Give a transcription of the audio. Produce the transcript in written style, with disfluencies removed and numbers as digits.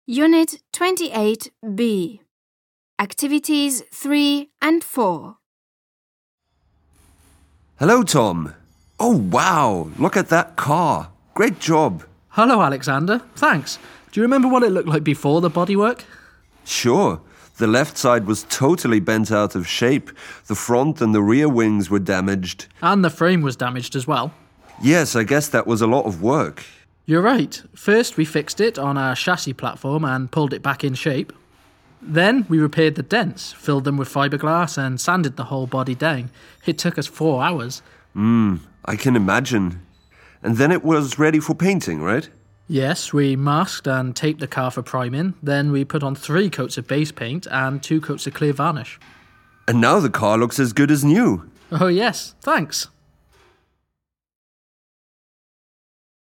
Unit 28B. Activities 3 and 4. Hello, Tom. Oh, wow. Look at that car. Great job. Hello, Alexander. Thanks. Do you remember what it looked like before the bodywork? Sure. The left side was totally bent out of shape. The front and the rear wings were damaged. And the frame was damaged as well. Yes, I guess that was a lot of work. You're right. First, we fixed it on our chassis platform and pulled it back in shape. Then, we repaired the dents, filled them with fiberglass and sanded the whole body down. It took us 4 hours. I can imagine. And then it was ready for painting, right? Yes, we masked and taped the car for priming. Then we put on 3 coats of base paint and 2 coats of clear varnish. And now the car looks as good as new. Oh yes, thanks.